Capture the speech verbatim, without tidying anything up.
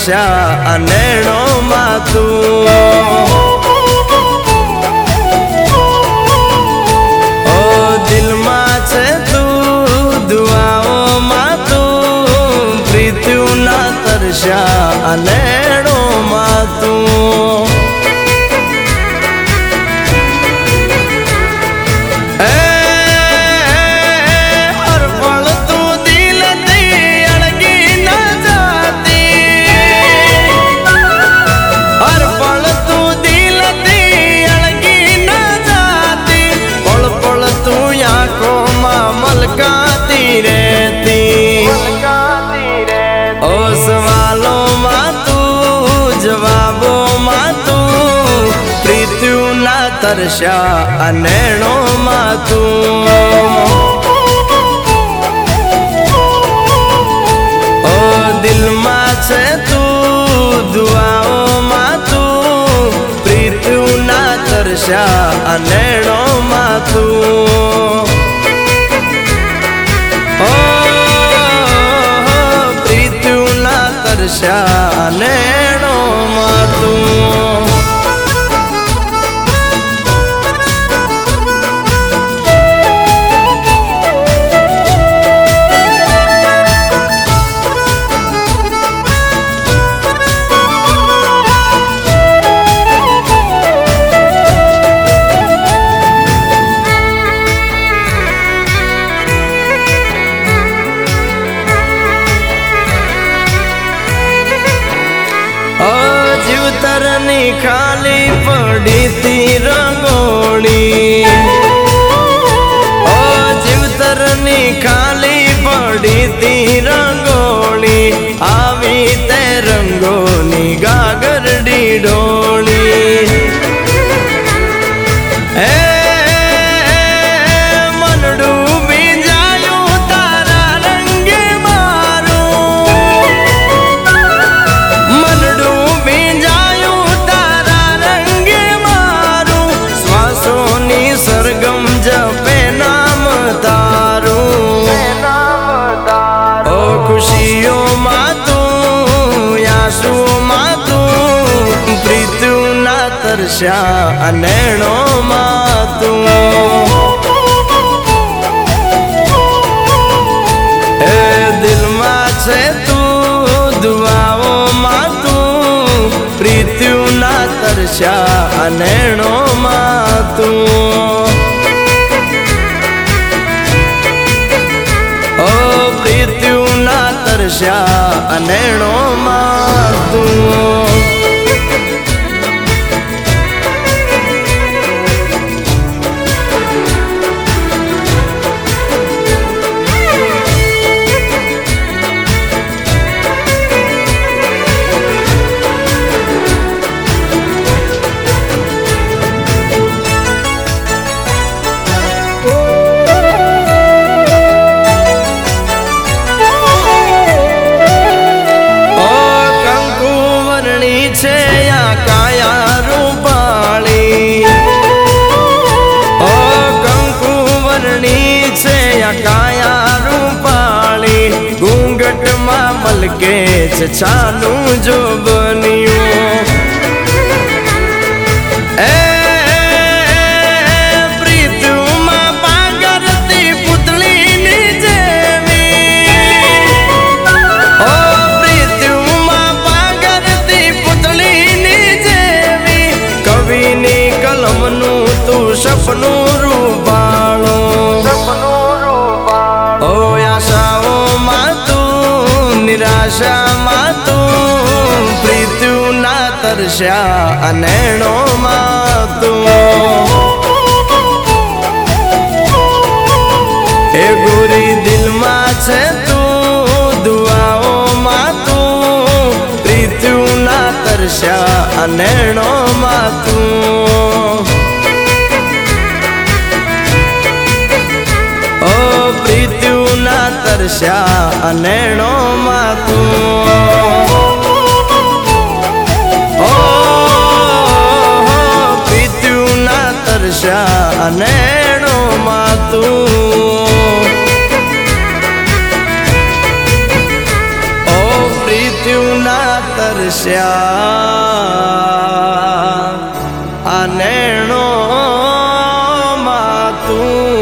તરસ્યા અનેણો માં તું ઓ દિલમાં છે તું દુઆઓમાં તું પ્રીતિના તરસ્યા અનેણો માં તું મલકાતી રહેતી ઓ સવાલોમાં તું જવાબોમાં તું પ્રીતિના તરસ્યા અનેણોમાં તું ઓ દિલમાં છે તું દુઆઓમાં તું પ્રીતિના તરસ્યા અનેણોમાં તું તરસ્યા અનેણો માં તું જીવતરની ખાલી પડી તી રંગોળી ઓ જીવતરની ખાલી પડી તી રંગોળી આવી તે રંગોની ગાગરડી ડોળી હે ખુશીઓમાં તું યાસુમાં તું પ્રીતિના તરસ્યા અનેણોમાં તું એ દિલમાં છે તું દુઆઓમાં તું પ્રીતિના તરસ્યા અનેણોમાં તું તરસ્યા અનેણો માં તું કાયા રૂપાળી ઘૂંઘટમાં મલકે છે છાનું જો બન્યું એ પ્રીતિમાં પાગરતી પુતળીની જેવી ઓ પ્રીતિમાં પાગરતી પુતળીની જેવી કવિની કલમનું તું સપનું રૂપાળો નિરાશામાં તું પ્રીતિના તરસ્યા અનેણોમાં તું એ ગોરી દિલમાં છે તું દુઆઓમાં તું પ્રીતિના તરસ્યા અનેણોમાં તું ઓ પ્રીતિના તરસ્યા અનેણોમાં તું ઓ પ્રીતિના તરસ્યા અનેણોમાં તું ઓ પ્રીતિના તરસ્યા तरस्या अनेणो मा तू।